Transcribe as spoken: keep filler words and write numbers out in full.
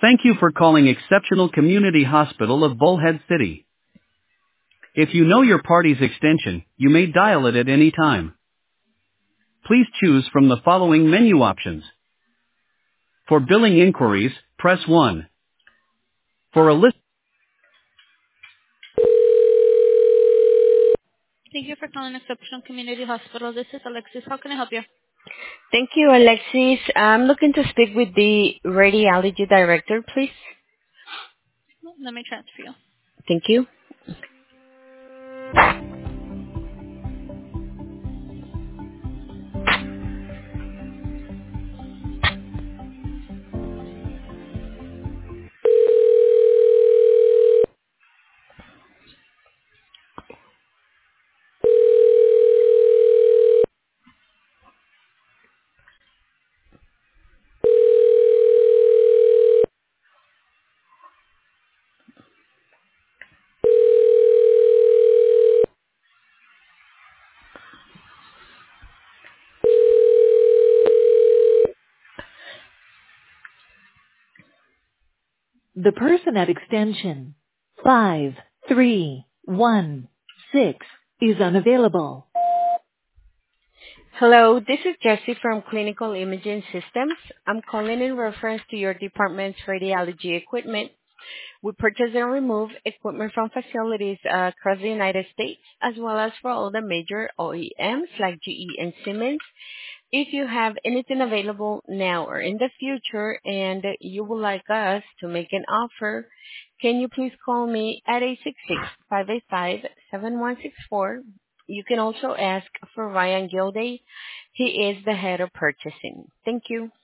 Thank you for calling Exceptional Community Hospital of Bullhead City. If you know your party's extension, you may dial it at any time. Please choose from the following menu options. For billing inquiries, press one. For a list. Thank you for calling Exceptional Community Hospital. This is Alexis. How can I help you? Thank you, Alexis. I'm looking to speak with the radiology director, please. Let me transfer you. Thank you. The person at extension five three one six is unavailable. Hello, this is Jessie from Clinical Imaging Systems. I'm calling in reference to your department's radiology equipment. We purchase and remove equipment from facilities uh, across the United States, as well as for all the major O E Ms like G E and Siemens. If you have anything available now or in the future and you would like us to make an offer, can you please call me at eight six six, five eight five, seven one six four. You can also ask for Ryan Gilday. He is the head of purchasing. Thank you.